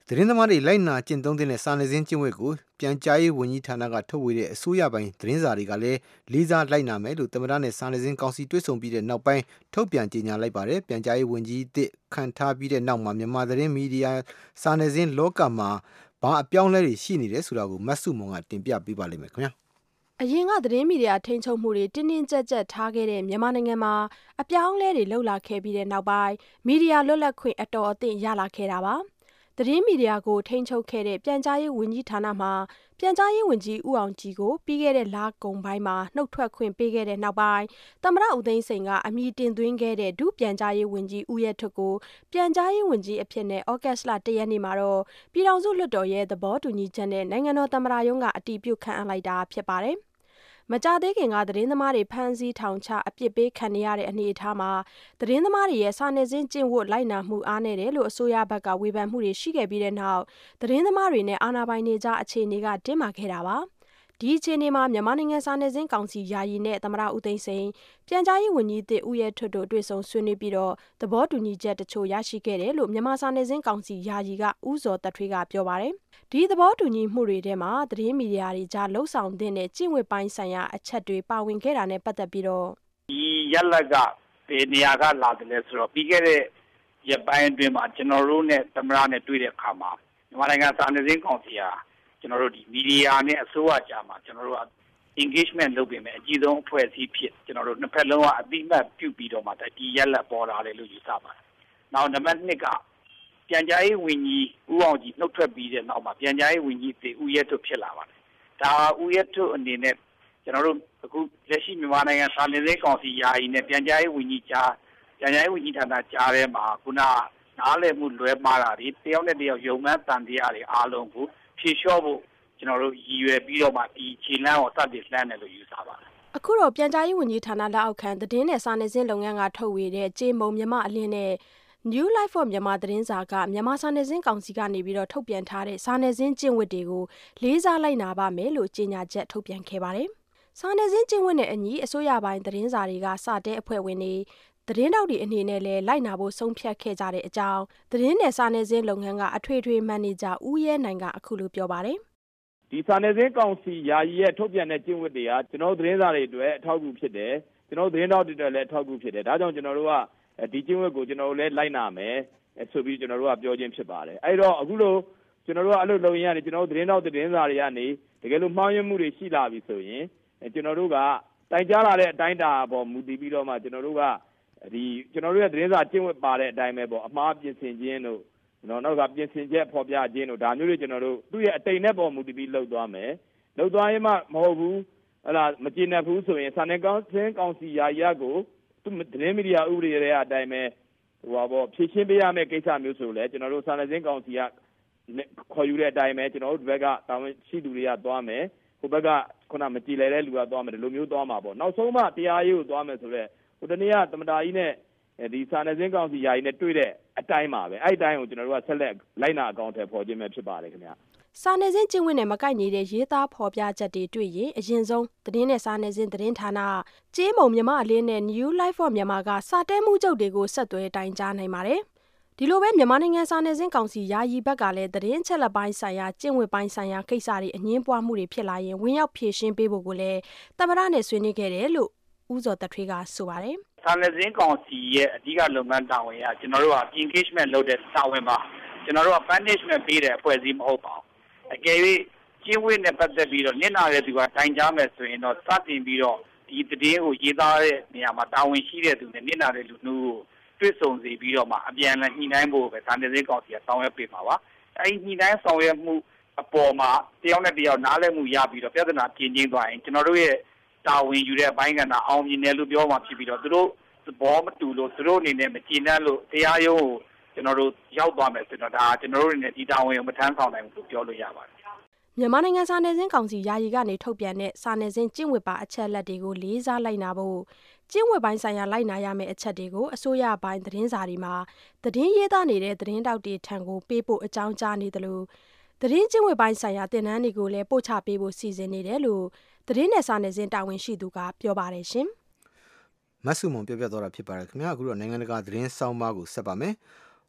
သတင်းသမားတွေလိုက်နာကျင့်သုံးတဲ့စာနယ်ဇင်းကျင့်ဝတ်ကိုပြန်ကြားရေးဝန်ကြီးဌာနကထုတ်ဝေတဲ့အစိုးရပိုင်းသတင်းစာတွေကလည်းလေးစားလိုက်နာမယ်လို့သမ္မတနဲ့စာနယ်ဇင်းကောင်စီတွေ့ဆုံပြီးတဲ့နောက်ပိုင်းထုတ်ပြန်ကြေညာလိုက်ပါတယ်။ပြန်ကြားရေးဝန်ကြီးအသစ်ခန့်ထားပြီးတဲ့နောက်မှာမြန်မာသတင်းမီဒီယာစာနယ်ဇင်းလောကမှာဘာအပြောင်းလဲတွေရှိနေတယ်ဆိုတာကိုမတ်စုမွန်ကတင်ပြပေးပါလိမ့်မယ်ခင်ဗျာ
။အရင်ကသတင်းမီဒီယာထိန်းချုပ်မှုတွေတင်းတင်းကြပ်ကြပ်ထားခဲ့တဲ့မြန်မာနိုင်ငံမှာအပြောင်းလဲတွေလှုပ်လာခဲ့ပြီးတဲ့နောက်ပိုင်းမီဒီယာလွတ်လပ်ခွင့်အတော်အသင့်ရလာခဲ့တာပါ။သတင်းမီဒီယာကိုထိန်းချုပ်ခဲ့တဲ့ပြန်ကြားရေးဝန်ကြီးဌာနမှာပြန်ကြားရေးဝန်ကြီးဦးအောင်ကြည်ကိုပြီးခဲ့တဲ့လကုန်ပိုင်းမှာနှုတ်ထွက်ခွင့်ပေးခဲ့တဲ့နောက်ပိုင်းသမ္မတဦးသိန်းစိန်ကအမည်တင်သွင်းခဲ့တဲ့ဒုပြန်ကြားရေးဝန်ကြီးဦးရဲထွဋ်ကိုပြန်ကြားရေးဝန်ကြီးအဖြစ်နဲ့ဩဂတ်စ်လတရက်နေ့မှာတော့ပြည်ထောင်စုလွှတ်တော်ရဲ့သဘောတူညီချက်နဲ့နိုင်ငံတော်သမ္မတရုံးကအတည်ပြုခန့်အပ်လိုက်တာဖြစ်ပါတယ်။မကြသေးခင်ကသတင်းသမားတွေဖမ်းဆီးထောင်ချအပြစ်ပေးခံရတဲ့အနေအထားမှာသတင်းသမားတွေရဲ့စာနယ်ဇင်းကျင့်ဝတ်လိုက်နာမှုအားနည်းတယ်လို့အစိုးရဘက်ကဝေဖန်မှုတွေရှိခဲ့ပြီးတဲ့နောက်သတင်းသမားတွေနဲ့အာဏာပိုင်တွေကြားအခြေအနေကတင်းမာခဲ့တာပါ။ဒီအခြေအနေမှာမြန်မာနိုင်ငံစာနယ်ဇင်းကောင်စီယာယီနဲ့သမ္မတဦးသိန်းစိန်ပြန်ကြားရေးဝန်ကြီးသစ်ဦးရဲထွဋ်တို့တွေ့ဆုံဆွေးနွေးပြီးတော့သဘောတူညီချက်တချို့ရရှိခဲ့တယ်လို့မြန်မာစာနယ်ဇင်းကောင်စီယာယီကဦးစောသက်ထွေးကပြောပါတယ်။ဒီသဘောတူညီမှုတွေထဲမှာသတင်းမီဒီယာတွေကြားလှုပ်ဆောင်တဲ့ကျင့်ဝတ်ပိုင်းဆိုင်ရာအချက်တွေပါဝင်ခဲ့တာနဲ့ပတ်သက်ပြီးတော့
ဒီရက်လက်ကဘယ်နေရာကလာတယ်လဲဆိုတော့ပြီးခဲ့တဲ့ရက်ပိုင်းအတွင်းမှာကျွန်တော်တို့နဲ့သမ္မတနဲ့တွေ့တဲ့အခါမှာမြန်မာနိုင်ငံစာနယ်ဇင်းကောင်စီဟာကျွန်တော်တို့ဒီမီဒီယာနဲ့အစိုးရကြားမှာကျွန်တော်တို့က engagement လုပ်ပေးမယ်အကြီးဆုံးအဖွဲ့အစည်းဖြစ်ကျွန်တော်တို့နှစ်ဖက်လုံးကအတိအမှတ်ပြုပြီးတော့မှဒီရက်လက်ပေါ်လာတယ်လို့ယူဆပါတယ်။နောက်နံပါတ်နှစ်ကပြန်ကြားရေးဝန်ကြီးဦးအောင်ကြည်နှုတ်ထွက်ပြီးတဲ့နောက်မှာပြန်ကြားရေးဝန်ကြီးတေဦးရဲထွဋ်ဖြစ်လာပါတယ်။ဒါဦးရဲထွဋ်အနေနဲ့ကျွန်တော်တို့အခုလက်ရှိမြန်မာနိုင်ငံစာနယ်ဇင်းကောင်စီယာယီနဲ့ပြန်ကြားရေးဝန်ကြီးကြားပြန်ကြားရေးဝန်ကြီးဌာနကြားထဲမှာခုနနားလည်မှုလွဲမှားတာတွေတယောက်နဲ့တယောက်ယုံမှန်းတန်တရားတွေအားလုံးကိုဖြေလျှော့ဖို့ကျွန်တော်တို့ရည်ရွယ်ပြီးတော့မှဒီခြေလှမ်းကိုစတင်လှမ်းတယ်လို့ယူဆပါတယ်
။အခုတော့ပြန်ကြားရေးဝန်ကြီးဌာနလက်အောက်ခံသတင်းနဲ့စာနယ်ဇင်းလုပ်ငန်းကထုတ်ဝေတဲ့ကြေမုံမြမအလင်းနဲ့ New Life for မြန်မာသတင်းစာကမြန်မာစာနယ်ဇင်းကောင်စီကနေပြီးတော့ထုတ်ပြန်ထားတဲ့စာနယ်ဇင်းကျင့်ဝတ်တွေကိုလေးစားလိုက်နာပါမယ်လို့ကြေညာချက်ထုတ်ပြန်ခဲ့ပါတယ်။စာနယ်ဇင်းကျင့်ဝတ်နဲ့အညီအစိုးရပိုင်းသတင်းစာတွေကစတဲ့အဖွဲ့ဝင်တွေသတင်းတောက်တွေအနေနဲ့လည်းလိုက်နာဖို့ဆုံးဖြတ်ခဲ့ကြတဲ့အကြောင်းသတင်းနဲ့စာနယ်ဇင်းလုပ်ငန်းကအထွေထွေမန်နေဂျာဦးရဲနိုင်ကအခုလိုပြောပါတယ်
။ဒီစာနယ်ဇင်းကောင်စီယာယီရဲ့ထုတ်ပြန်တဲ့ကျင့်ဝတ်တွေကကျွန်တော်သတင်းစာတွေအတွက်အထောက်အကူဖြစ်တယ်ကျွန်တော်သတင်းတောက်တွေအတွက်လည်းအထောက်အကူဖြစ်တယ်ဒါကြောင့်ကျွန်တော်တို့ကဒီကျင့်ဝတ်ကိုကျွန်တော်တို့လည်းလိုက်နာမယ်ဆိုပြီးကျွန်တော်တို့ကပြောခြင်းဖြစ်ပါတယ်အဲ့တော့အခုလိုကျွန်တော်တို့ကအဲ့လိုလုပ်ရင်ရတယ်ကျွန်တော်တို့သတင်းတောက်သတင်းစာတွေကနေတကယ်လို့မှားယွင်းမှုတွေရှိလာပြီဆိုရင်ကျွန်တော်တို့ကတိုင်ကြားလာတဲ့အတိုင်းအတာပေါ်မူတည်ပြီးတော့မှကျွန်တော်တို့ကဒီကျွန်တော်တို့ရဲ့သတင်းစာကျင့်ဝတ်ပါတဲ့အတိုင်းပဲပေါ့အမှားပြင်ဆင်ခြင်းတို့နော်နောက်ကပြင်ဆင်ချက်ဖော်ပြခြင်းတို့ဒါမျိုးတွေကျွန်တော်တို့သူ့ရဲ့အတိတ်နဲ့ပေါ်မူတည်ပြီးလှုပ်သွားမယ်လှုပ်သွားရင်မှမဟုတ်ဘူးဟလာမကျေနပ်ဘူးဆိုရင်စာနယ်ကောင်းသတင်းကောင်စီယာယီကိုသူသတင်းမီဒီယာဥပဒေရဲ့အတိုင်းပဲဟိုပါပေါ့ဖြည့်ရှင်းပေးရမယ့်ကိစ္စမျိုးဆိုလဲကျွန်တော်တို့စာနယ်ဇင်းကောင်စီကခေါ်ယူတဲ့အတိုင်းပဲကျွန်တော်တို့ဒီဘက်ကတာဝန်ရှိသူတွေကသွားမယ်ဟိုဘက်ကခုနမကြည်လဲတဲ့လူကသွားမယ်ဒီလိုမျိုးသွားမှာပေါ့နောက်ဆုံးမှတရားရေးကိုသွားမယ်ဆိုတော့ဟိုတနေ့ကသမ္မတကြီးနဲ့ဒီစာနယ်ဇင်းကောင်စီယာယီနဲ့တွေ့တဲ့အတိုင်းပါပဲအဲ့အတိုင်းကိုကျွန်တော်တို့ကဆက်လက်လိုက်နာအကောင့်ထဲပေါ်ခြင်းပဲဖြစ်ပါတယ်ခင်ဗျ
စာနယ်ဇင်းကျင့်ဝတ်နဲ့မကိုက်ညီတဲ့ရေးသားဖော်ပြချက်တွေတွေ့ရင်အရင်ဆုံးသတင်းနဲ့စာနယ်ဇင်းသတင်းဌာနကြေးမုံမြမအလင်းနဲ့ New Life for မြန်မာကစာတဲမှုချုပ်တွေကိုဆက်သွယ်တိုင်ကြားနိုင်ပါတယ်ဒီလိုပဲမြန်မာနိုင်ငံစာနယ်ဇင်းကောင်စီယာယီဘက်ကလည်းသတင်းချက်လက်ပိုင်းဆိုင်ရာကျင့်ဝတ်ပိုင်းဆိုင်ရာကိစ္စတွေအငင်းပွားမှုတွေဖြစ်လာရင်ဝင်ရောက်ဖြေရှင်းပေးဖို့ကိုလည်းသမ္မတနဲ့ဆွေးနွေးခဲ့တယ်လို့ဦးစောသက်ထွေးကဆိုပါတယ်
စာနယ်ဇင်းကောင်စီရဲ့အဓိကလုပ်ငန်းတာဝန်ကကျွန်တော်တို့က engagement လုပ်တဲ့တာဝန်ပါကျွန်တော်တို့က punishment ပေးတဲ့အဖွဲ့အစည်းမဟုတ်ပါဘူးအကယ်၍ကျင့်ဝတ်နဲ့ပတ်သက်ပြီးတော့နစ်နာတဲ့သူကတိုင်ကြားမယ်ဆိုရင်တော့စတင်ပြီးတော့ဒီသတင်းကိုရေးသားတဲ့နေရာမှာတာဝန်ရှိတဲ့သူနဲ့နစ်နာတဲ့လူမျိုးကိုတွေ့ဆုံစေပြီးတော့မှအပြန်အလှန်ညှိနှိုင်းဖို့ပဲစာနယ်ဇင်းကောင်စီကဆောင်ရွက်ပေးမှာပါအဲဒီညှိနှိုင်းဆောင်ရွက်မှုအပေါ်မှာတယောက်နဲ့တယောက်နားလည်မှုရပြီးတော့ပြဿနာပြင်ချင်းသွားရင်ကျွန်တော်တို့ရဲ့တာဝန်ယူတဲ့အပိုင်းကဏ္ဍအောင်မြင်တယ်လို့ပြောမှဖြစ်ပြီးတော့သူတို့သဘောမတူလို့သူတို့အနေနဲ့မကျေနပ်လို့တရားရုံးကိုကျွန်တော်တို့ရောက်သွားမယ်ဆိုတော့ဒါကျွန်တော်တို့အနေနဲ့ဒီတာဝန်ကိုမထမ်းဆောင်နိုင်ဘူးလို့ပြောလို့ရပါတယ်
မြန်မာနိုင်ငံစာနယ်ဇင်းကောင်စီယာယီကနေထုတ်ပြန်တဲ့စာနယ်ဇင်းကျင့်ဝတ်ပါအချက်လက်တွေကိုလေးစားလိုက်နာဖို့ကျင့်ဝတ်ပိုင်းဆိုင်ရာလိုက်နာရမယ့်အချက်တွေကိုအစိုးရပိုင်းသတင်းစာတွေမှာသတင်းရေးသားနေတဲ့သတင်းတောက်တွေထံကိုပေးဖို့အကြောင်းကြားနေတယ်လို့သတင်းကျင့်ဝတ်ပိုင်းဆိုင်ရာသင်တန်းတွေကိုလည်းပို့ချပေးဖို့စီစဉ်နေတယ်လို့သတင်းနဲ့စာနယ်ဇင်းတာဝန်ရှိသူကပြောပါတယ်ရှင်
မဆုမွန်ပြောပြသွားတာဖြစ်ပါတယ်ခင်ဗျာအခုတော့နိုင်ငံတကာသတင်းဆောင်ပါကိုဆက်ပါမယ်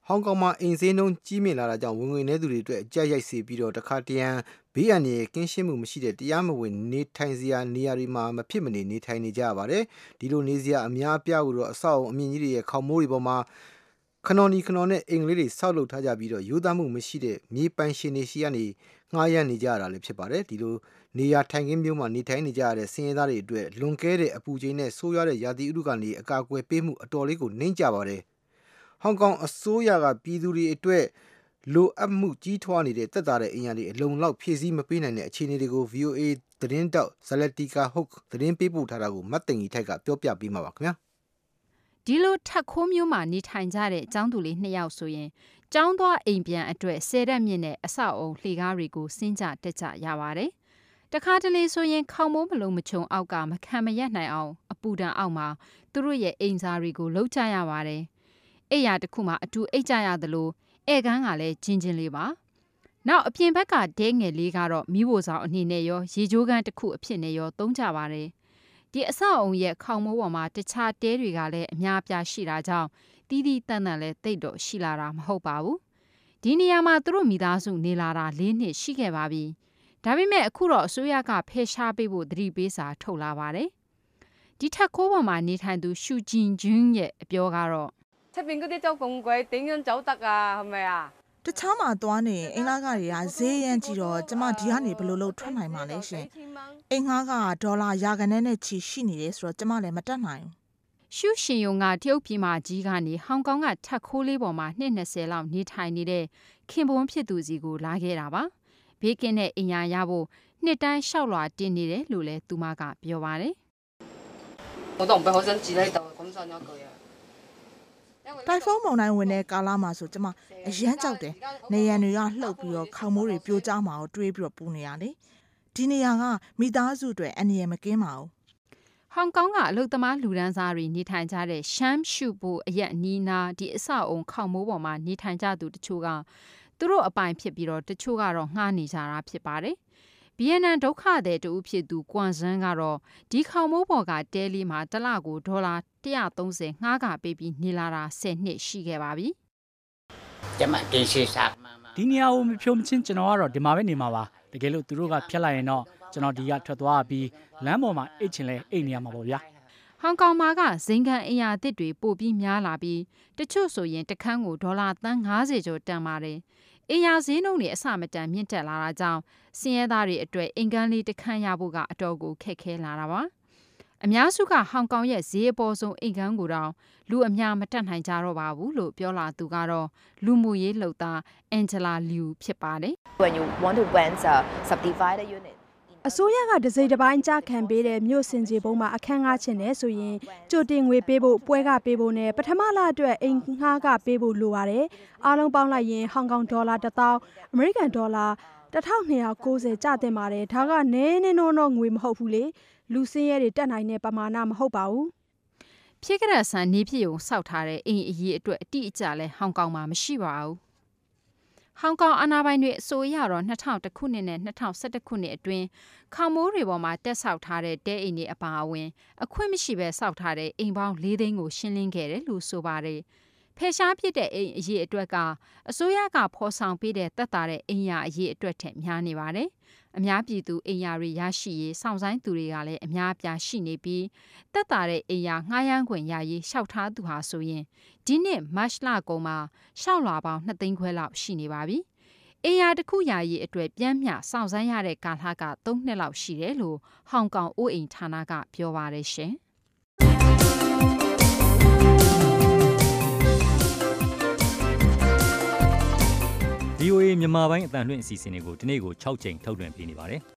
ဟောင်ကောင်မှာအိမ်ဈေးနှုန်းကြီးမြင့်လာတာကြောင့်ဝင်ငွေနည်းသူတွေအတွက်အကျပ်ရိုက်စေပြီးတော့တခါတရံဘေးအန္တရာယ်ကင်းရှင်းမှုမရှိတဲ့တရားမဝင်နေထိုင်စရာနေရာတွေမှာမဖြစ်မနေနေထိုင်နေကြရပါတယ်ဒီလိုနေစရာအများအပြားကိုတော့အဆောက်အုံအမြင့်ကြီးတွေရဲ့ခေါင်မိုးတွေပေါ်မှာခနော်နီခနော်နဲ့အင်္ဂလိပ်တွေဆောက်လုပ်ထားကြပြီးတော့ရိုးသားမှုမရှိတဲ့မြေပိုင်ရှင်တွေရှိကနေငှားရမ်းနေကြရတာလည်းဖြစ်ပါတယ်ဒီလိုနေရာထိုင်ခင်းမျိုးမှာနေထိုင်နေကြရတဲ့စင်ရသားတွေအတွက်လွန်ကဲတဲ့အပူချိန်နဲ့ဆိုးရွားတဲ့ရာသီဥတုကနေအကာအကွယ်ပေးမှုအတော်လေးကိုနှိမ့်ကြပါတယ်ဟောင်ကောင်အစိုးရကပြည်သူတွေအတွက်လိုအပ်မှုကြီးထွားနေတဲ့တက်တာတဲ့အင်အားတွေအလုံလောက်ဖြည့်ဆည်းမပေးနိုင်တဲ့အခြေအနေတွေကို V O A သတင်းတောက်ဇလက်တီကာဟုတ်သတင်းပေးပို့ထားတာကိုမတ်တင်ကြီးထိုက်ကပြောပြပေးမှာပါခင်ဗျာ
ဒီလိုထက်ခိုးမျိုးမှာနေထိုင်ကြတဲ့ကျောင်းသူလေးနှစ်ယောက်ဆိုရင်ကျောင်းသွားအိမ်ပြန်အတွက်ဆယ်ရက်မြင့်တဲ့အဆောက်အုံလှေကားတွေကိုစင်းကြတက်ကြရပါတယ်တခါတလေဆိုရင်ခေါင်းမိုးမလုံးမချုံအောက်ကမခံမရက်နိုင်အောင်အပူဒဏ်အောက်မှာသူတို့ရဲ့အိမ်စားတွေကိုလှုပ်ကြရပါတယ်အိယာတစ်ခုမှအတူအိတ်ကြရသလိုဧကန်းကလည်းချင်းချင်းလေးပါနောက်အပြင်ဘက်ကဒဲငယ်လေးကတော့မိဖို့ဆောင်အနေနဲ့ရောရေချိုးကန်းတစ်ခုအဖြစ်နဲ့ရောသုံးကြပါတယ်ဒီအဆောက်အုံရဲ့ခေါင်မိုးပေါ်မှာတခြားတဲတွေကလည်းအများအပြားရှိတာကြောင့်တီးတီးတန့်တန့်လည်းတိတ်တော့ရှိလာတာမဟုတ်ပါဘူးဒီနေရာမှာသူတို့မိသားစုနေလာတာလေးနှစ်ရှိခဲ့ပါပြီဒါပေမဲ့အခုတော့အစိုးရကဖယ်ရှားပေးဖို့သတိပေးစာထုတ်လာပါတယ်ဒီထက်ခိုးပေါ်မှာနေထိုင်သူရှူဂျင်ဂျွန်းရဲ့အပြောကတော့
出邊嗰啲周公鬼點樣走得啊？係咪啊？
တခြားမှာသွားနေအင်လာကတွေကဈေးရမ်းကြည့်တော့ကျမဒီကနေဘယ်လိုလုပ်ထွက်နိုင်မှာလဲရှင်အင်ငါးကဒေါ်လာရာခိုင်နှုန်းနဲ့ချီရှိနေတယ်ဆိုတော့ကျမလည်းမတက်နိုင်ဘူး
ရှူရှင်ယုံကတရုတ်ပြည်မှာကြီးကနေဟောင်ကောင်ကထက်ခိုးလေးပေါ်မှာနှစ်၂၀လောက်နေထိုင်နေတဲ့ခင်ပွန်းဖြစ်သူစီကိုလာခဲ့တာပါဘေးကင်းတဲ့အင်ယာရဖို့နှစ်တိုင်းလျှောက်လွှာတင်နေတယ်လို့လည်းသူမကပြောပါတယ်
我都唔係好想住喺度，咁信咗句啊！
တိုင်ဖုန်းမုန်တိုင်းဝင်တဲ့ကာလမှာဆိုကျမအရန်ကြောက်တယ်နေရန်တွေကလှုပ်ပြီးတော့ခေါင်မိုးတွေပြိုကျမှာကိုတွေးပြီးတော့ပူနေရလေဒီနေရာကမိသားစုတွေအန္တရာယ်မကင်းပါဘူး
ဟောင်ကောင်ကအလုသမားလူဒန်းစားတွေနေထိုင်ကြတဲ့ရှမ်းရှုဘူအရက်နီးနာဒီအဆောက်အုံခေါင်မိုးပေါ်မှာနေထိုင်ကြသူတချို့ကသူတို့အပိုင်ဖြစ်ပြီးတော့တချို့ကတော့ငှားနေကြတာဖြစ်ပါတယ်ဗီယက်နမ်ဒုက္ခသည်တူဖြစ်သူကွမ်ဇန်ကတော့ဒီခေါင်မိုးပေါ်ကတဲလီမှာတစ်လကိုဒေါ်လာone hundred thirtyငှားကပေးပြီးနေလာတာtenနှစ်ရှိခဲ့ပါပြီ
ကျမတင်ရှိစား
ဒီနေရာကိုမဖြိုးမချင်းကျွန်တော်ကတော့ဒီမှာပဲနေမှာပါတကယ်လို့သူတို့ကဖျက်လိုက်ရင်တော့ကျွန်တော်ဒီကထွက်သွားပြီးလမ်းပေါ်မှာအိတ်ချင်လဲအိတ်နေရမှာပေါ့ဗျာ
ဟောင်ကောင်မှာကဇိမ်ခံအင်ယာအသစ်တွေပို့ပြီးများလာပြီးတချို့ဆိုရင်တခန်းကိုဒေါ်လာသန်းfiftyကျော်တန်ပါတယ်အင်ယာဈေးနှုန်းတွေအဆမတန်မြင့်တက်လာတာကြောင့်စင်ရဲသားတွေအတွက်အင်ကန်လေးတစ်ခန်းရဖို့ကအတော်ကိုခက်ခဲလာတာပါအများစုကဟောင်ကောင်ရဲ့ဈေးအပေါ်ဆုံးအင်ကန်ကိုတောင်လူအများမတက်နိုင်ကြတော့ပါဘူးလို့ပြောလာသူကတော့လူမှုရေးလှုပ်သားအန်ဂျလာလျူဖြစ်ပါတယ်
When you want to rent a subdivided unit
အစိုးရကဒစိတစ်ပိုင်းကြားခံပေးတဲ့မြို့စင်ကြီးပုံမှာအခန်းငှားချင်တယ်ဆိုရင်ကြိုတင်ငွေပေးဖို့ပွဲကပေးဖို့နဲ့ပထမလအတွက်အိမ်ငှားကပေးဖို့လိုပါတယ်အားလုံးပေါင်းလိုက်ရင်ဟောင်ကောင်ဒေါ်လာone thousandအမေရိကန်ဒေါ်လာtwelve ninetyကျတင်ပါတယ်ဒါကနည်းနည်းတော့ငွေမဟုတ်ဘူးလေလူစင်းရဲတွေတက်နိုင်တဲ့ပမာဏမဟုတ်ပါဘူး
ဖြစ်ကြတဲ့ဆန်နေဖြစ်ုံစောက်ထားတဲ့အိမ်အကြီးအတွက်အတိအကျလဲဟောင်ကောင်မှာမရှိပါဘူးဟောင်ကောင်အာဏာပိုင်တွေအဆိုအရတော့two thousand oneခုနှစ်နဲ့two thousand elevenခုနှစ်အတွင်းခေါမိုးတွေပေါ်မှာတက်ဆောက်ထားတဲ့တဲအိမ်တွေအပါအဝင်အခွင့်မရှိပဲဆောက်ထားတဲ့အိမ်ပေါင်းfourသိန်းကိုရှင်းလင်းခဲ့တယ်လို့ဆိုပါတယ်ဖယ်ရှားဖြစ်တဲ့အိမ်အရေးအတွက်ကအစိုးရကဖော်ဆောင်ပေးတဲ့တက်တာတဲ့အိမ်ယာအရေးအတွက်ထက်များနေပါတယ်အများပြည်သူအိမ်ယာတွေရရှိရေးစောင့်ဆိုင်သူတွေကလည်းအများအပြားရှိနေပြီးတက်တာတဲ့အိမ်ယာငှားရမ်းခွင့်ရရေးလျှောက်ထားသူဟာဆိုရင်ဒီနှစ်မတ်လကုန်မှာလျှောက်လွှာပေါင်းtwoသိန်းခွဲလောက်ရှိနေပါပြီအိမ်ယာတစ်ခုရရေးအတွက်ပြန်မျှစောင့်ဆိုင်ရတဲ့ကာလကthreeနှစ်လောက်ရှိတယ်လို့ဟောင်ကောင်အိုးအိမ်ဌာနကပြောပါတယ်ရှင်
ဗီအိုအေ မြန်မာပိုင်းအသံလွှင့်အစီအစဉ်တွေကိုဒီနေ့ကိုsixကြိမ်ထုတ်လွှင့်ပေးနေပါတယ်